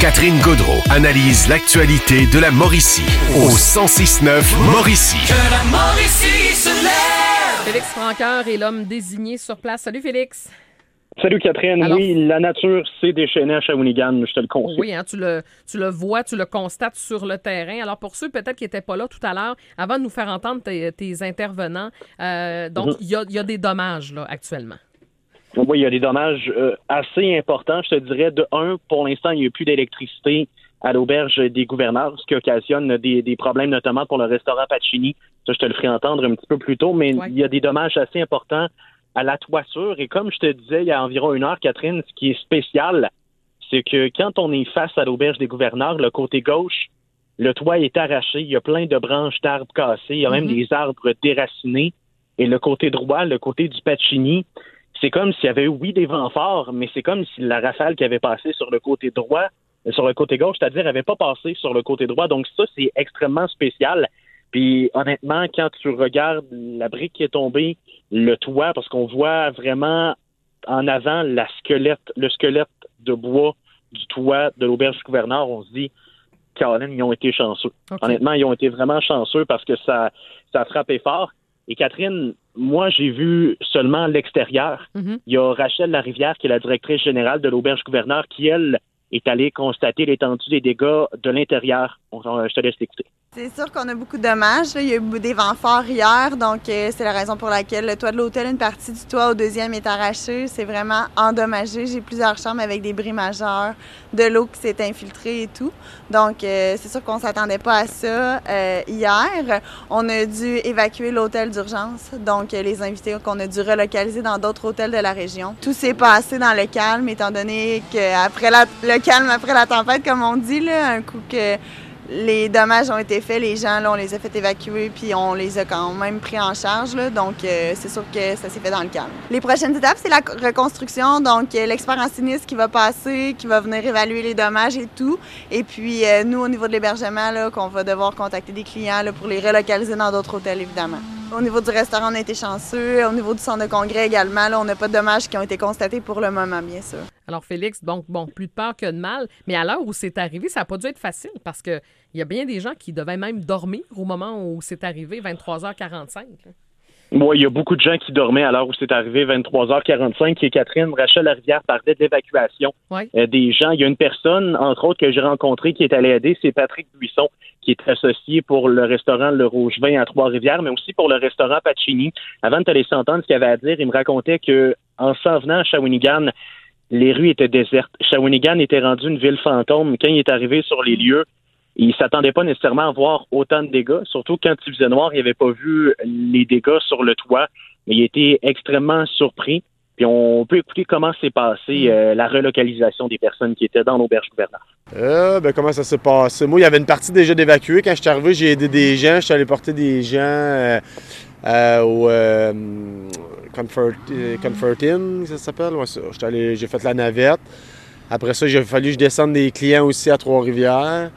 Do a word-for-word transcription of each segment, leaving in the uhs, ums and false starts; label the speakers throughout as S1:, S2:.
S1: Catherine Gaudreau analyse l'actualité de la Mauricie au cent six neuf Mauricie.
S2: Que la Mauricie se lève!
S3: Félix Franqueur est l'homme désigné sur place. Salut Félix.
S4: Salut Catherine. Alors, oui, la nature s'est déchaînée à Shawinigan, je te le confie.
S3: Oui, hein, tu, le, tu le vois, tu le constates sur le terrain. Alors pour ceux peut-être qui n'étaient pas là tout à l'heure, avant de nous faire entendre tes, tes intervenants, euh, donc il mm-hmm. y, y a des dommages là actuellement.
S4: Oui, il y a des dommages euh, assez importants. Je te dirais, de un, pour l'instant, il n'y a plus d'électricité à l'auberge des gouverneurs, ce qui occasionne des, des problèmes, notamment pour le restaurant Pacini. Ça, je te le ferai entendre un petit peu plus tôt, mais ouais. il y a des dommages assez importants à la toiture. Et comme je te disais il y a environ une heure, Catherine, ce qui est spécial, c'est que quand on est face à l'auberge des gouverneurs, le côté gauche, le toit est arraché. Il y a plein de branches d'arbres cassées. Il y a même mm-hmm. des arbres déracinés. Et le côté droit, le côté du Pacini, c'est comme s'il y avait eu, oui, des vents forts, mais c'est comme si la rafale qui avait passé sur le côté droit, sur le côté gauche, c'est-à-dire, n'avait pas passé sur le côté droit. Donc ça, c'est extrêmement spécial. Puis honnêtement, quand tu regardes la brique qui est tombée, le toit, parce qu'on voit vraiment en avant la squelette, le squelette de bois du toit de l'auberge du gouverneur, on se dit, Caroline, ils ont été chanceux. Okay. Honnêtement, ils ont été vraiment chanceux parce que ça, ça a frappé fort. Et Catherine, moi, j'ai vu seulement l'extérieur. Mm-hmm. Il y a Rachel Larivière, qui est la directrice générale de l'auberge gouverneur, qui, elle, est allée constater l'étendue des dégâts de l'intérieur. Je te laisse l'écouter.
S5: C'est sûr qu'on a beaucoup de dommages. Là. Il y a eu des vents forts hier, donc euh, c'est la raison pour laquelle le toit de l'hôtel, une partie du toit au deuxième est arrachée. C'est vraiment endommagé. J'ai plusieurs chambres avec des bris majeurs, de l'eau qui s'est infiltrée et tout. Donc, euh, c'est sûr qu'on s'attendait pas à ça euh, hier. On a dû évacuer l'hôtel d'urgence, donc euh, les invités qu'on a dû relocaliser dans d'autres hôtels de la région. Tout s'est passé dans le calme, étant donné qu'après la, le calme après la tempête, comme on dit, là, un coup que les dommages ont été faits, les gens, là, on les a fait évacuer, puis on les a quand même pris en charge, là, donc euh, c'est sûr que ça s'est fait dans le calme. Les prochaines étapes, c'est la reconstruction, donc euh, l'expert en sinistre qui va passer, qui va venir évaluer les dommages et tout, et puis euh, nous, au niveau de l'hébergement, là, qu'on va devoir contacter des clients là, pour les relocaliser dans d'autres hôtels, évidemment. Au niveau du restaurant, on a été chanceux. Au niveau du centre de congrès également, là, on n'a pas de dommages qui ont été constatés pour le moment, bien sûr.
S3: Alors, Félix, donc, bon, plus de peur que de mal. Mais à l'heure où c'est arrivé, ça n'a pas dû être facile parce qu'il y a bien des gens qui devaient même dormir au moment où c'est arrivé, vingt-trois heures quarante-cinq. Là.
S4: Oui, il y a beaucoup de gens qui dormaient à l'heure où c'est arrivé, vingt-trois heures quarante-cinq. Et Catherine, Rachel Larivière parlait de l'évacuation
S3: ouais.
S4: euh, des gens. Il y a une personne, entre autres, que j'ai rencontrée qui est allée aider, c'est Patrick Buisson, qui est associé pour le restaurant Le Rouge-Vin à Trois-Rivières, mais aussi pour le restaurant Pacini. Avant de te laisser entendre ce qu'il avait à dire, il me racontait que en s'en venant à Shawinigan, les rues étaient désertes. Shawinigan était rendu une ville fantôme. Quand il est arrivé sur les lieux, il ne s'attendait pas nécessairement à voir autant de dégâts, surtout quand il faisait noir, il n'avait pas vu les dégâts sur le toit, mais il était extrêmement surpris. Puis on peut écouter comment s'est passé euh, la relocalisation des personnes qui étaient dans l'auberge gouverneur.
S6: Euh, ben, comment ça s'est passé? Moi, il y avait une partie déjà d'évacuer. Quand je suis arrivé, j'ai aidé des gens. Je suis allé porter des gens euh, euh, au euh, Comfort, euh, Comfort Inn, ça s'appelle. Ouais, ça. Allé, j'ai fait la navette. Après ça, il a fallu que je descende des clients aussi à Trois-Rivières.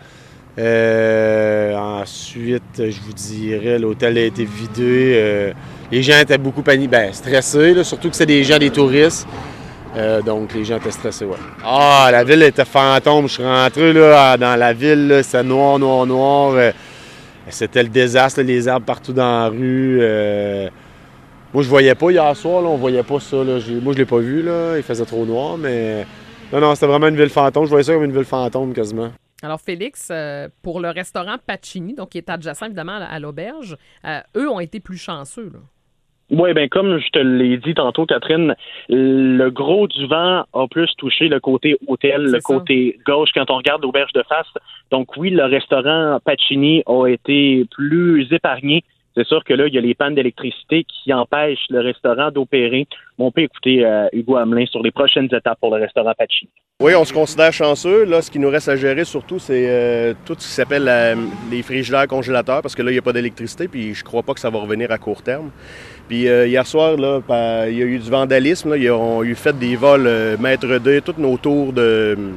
S6: Euh, ensuite, je vous dirais, l'hôtel a été vidé. Euh, les gens étaient beaucoup paniqués, ben, stressés, là, surtout que c'est des gens, des touristes. Euh, donc, les gens étaient stressés, ouais. Ah, la ville était fantôme. Je suis rentré là, dans la ville, là, c'était noir, noir, noir. Euh, c'était le désastre, là, les arbres partout dans la rue. Euh, moi, je voyais pas hier soir, là, on voyait pas ça. Là. Moi, je l'ai pas vu, là, il faisait trop noir, mais... Non, non, c'était vraiment une ville fantôme. Je voyais ça comme une ville fantôme, quasiment.
S3: Alors, Félix, euh, pour le restaurant Pacini, donc qui est adjacent évidemment à l'auberge, euh, eux ont été plus chanceux, là.
S4: Oui, bien comme je te l'ai dit tantôt, Catherine, le gros du vent a plus touché le côté hôtel, c'est le ça. Côté gauche quand on regarde l'auberge de face. Donc oui, le restaurant Pacini a été plus épargné. C'est sûr que là, il y a les pannes d'électricité qui empêchent le restaurant d'opérer. On peut écouter euh, Hugo Hamelin sur les prochaines étapes pour le restaurant Pacini.
S7: Oui, on se considère chanceux. Là, ce qui nous reste à gérer surtout, c'est euh, tout ce qui s'appelle la, les frigidaires congélateurs, parce que là, il n'y a pas d'électricité, puis je crois pas que ça va revenir à court terme. Puis euh, hier soir, là, il y a eu du vandalisme. Là, ils ont eu fait des vols euh, mètre deux, toutes nos tours de,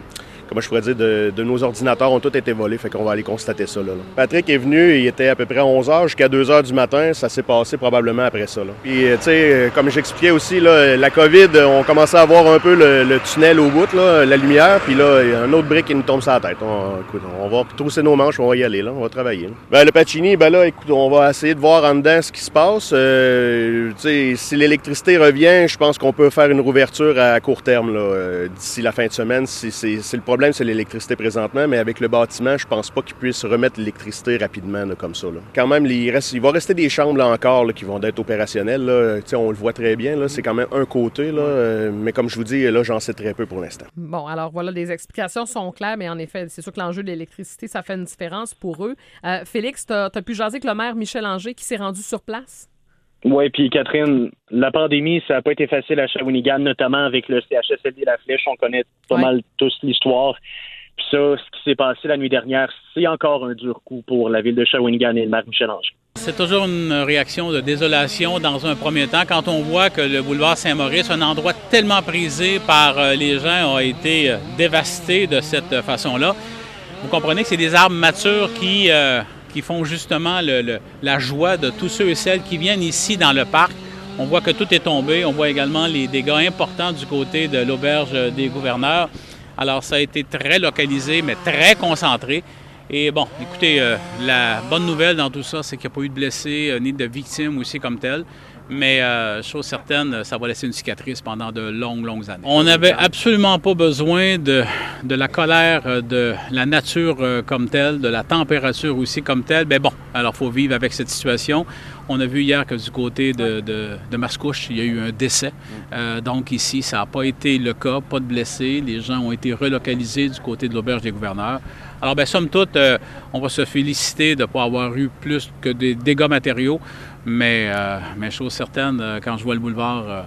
S7: comment je pourrais dire, de, de nos ordinateurs ont tous été volés, fait qu'on va aller constater ça, là, là. Patrick est venu, il était à peu près à onze heures jusqu'à deux heures du matin, ça s'est passé probablement après ça, là. Puis, tu sais, comme j'expliquais aussi, là, la COVID, on commençait à voir un peu le, le tunnel au bout, là, la lumière, puis là, il y a un autre brique qui nous tombe sur la tête. On, écoute, on va trousser nos manches, on va y aller, là, on va travailler. Là. Ben, le Pacini, ben là, écoute, on va essayer de voir en dedans ce qui se passe. Euh, tu sais, si l'électricité revient, je pense qu'on peut faire une rouverture à court terme, là, euh, d'ici la fin de semaine. Si, c'est, c'est le problème, c'est l'électricité présentement, mais avec le bâtiment, je pense pas qu'ils puissent remettre l'électricité rapidement, là, comme ça, là. Quand même, il, reste, il va rester des chambres, là, encore, là, qui vont être opérationnelles, là. Tu sais, on le voit très bien, là, c'est quand même un côté, là, euh, mais comme je vous dis, là, j'en sais très peu pour l'instant.
S3: Bon, alors voilà, les explications sont claires, mais en effet, c'est sûr que l'enjeu de l'électricité, ça fait une différence pour eux. Euh, Félix, tu as pu jaser avec le maire Michel Anger qui s'est rendu sur place?
S4: Oui, puis Catherine, la pandémie, ça n'a pas été facile à Shawinigan, notamment avec le C H S L D La Flèche. On connaît pas ouais. mal tous l'histoire. Puis ça, ce qui s'est passé la nuit dernière, c'est encore un dur coup pour la ville de Shawinigan et le maire Michel Anger.
S8: C'est toujours une réaction de désolation dans un premier temps quand on voit que le boulevard Saint-Maurice, un endroit tellement prisé par les gens, a été dévasté de cette façon-là. Vous comprenez que c'est des arbres matures qui, euh, qui font justement le, le, la joie de tous ceux et celles qui viennent ici dans le parc. On voit que tout est tombé. On voit également les dégâts importants du côté de l'auberge des gouverneurs. Alors, ça a été très localisé, mais très concentré. Et bon, écoutez, euh, la bonne nouvelle dans tout ça, c'est qu'il n'y a pas eu de blessés euh, ni de victimes aussi comme telles. Mais euh, chose certaine, ça va laisser une cicatrice pendant de longues, longues années. On n'avait absolument pas besoin de, de la colère de la nature euh, comme telle, de la température aussi comme telle. Mais bon, alors il faut vivre avec cette situation. On a vu hier que du côté de, de, de Mascouche, il y a eu un décès. Euh, donc ici, ça n'a pas été le cas, pas de blessés. Les gens ont été relocalisés du côté de l'auberge des gouverneurs. Alors, bien, somme toute, euh, on va se féliciter de ne pas avoir eu plus que des dégâts matériaux. Mais, euh, mais chose certaine, euh, quand je vois le boulevard euh,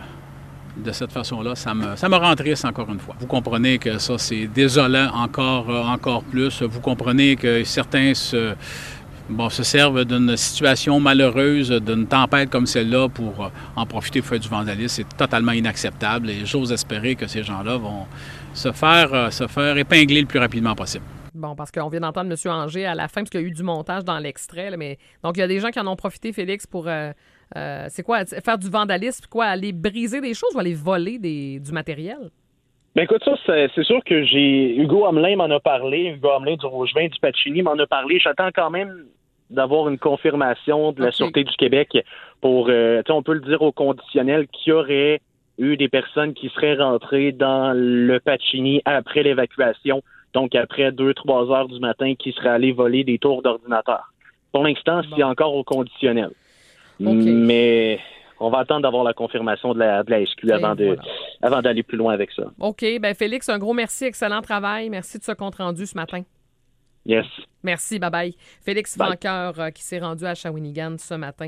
S8: de cette façon-là, ça me, ça me rend triste encore une fois. Vous comprenez que ça, c'est désolant encore, euh, encore plus. Vous comprenez que certains se, bon, se servent d'une situation malheureuse, d'une tempête comme celle-là pour euh, en profiter pour faire du vandalisme. C'est totalement inacceptable et j'ose espérer que ces gens-là vont se faire, euh, se faire épingler le plus rapidement possible.
S3: Bon, parce qu'on vient d'entendre M. Anger à la fin, parce qu'il y a eu du montage dans l'extrait. Là, mais... Donc, il y a des gens qui en ont profité, Félix, pour... Euh, euh, c'est quoi? Faire du vandalisme, quoi? Aller briser des choses ou aller voler des, du matériel?
S4: Ben écoute, ça, c'est, c'est sûr que j'ai... Hugo Hamelin m'en a parlé. Hugo Hamelin du Rougevin, du Pacini m'en a parlé. J'attends quand même d'avoir une confirmation de la okay. Sûreté du Québec pour... Euh, tu sais, on peut le dire au conditionnel qu'il y aurait eu des personnes qui seraient rentrées dans le Pacini après l'évacuation. Donc, après deux trois heures du matin, qui seraient allés voler des tours d'ordinateur. Pour l'instant, bon. C'est encore au conditionnel. Okay. Mais on va attendre d'avoir la confirmation de la, de la S Q avant, de, voilà. avant d'aller plus loin avec ça.
S3: OK. Bien, Félix, un gros merci. Excellent travail. Merci de ce compte-rendu ce matin.
S4: Yes.
S3: Merci. Bye-bye. Félix Vainqueur euh, qui s'est rendu à Shawinigan ce matin.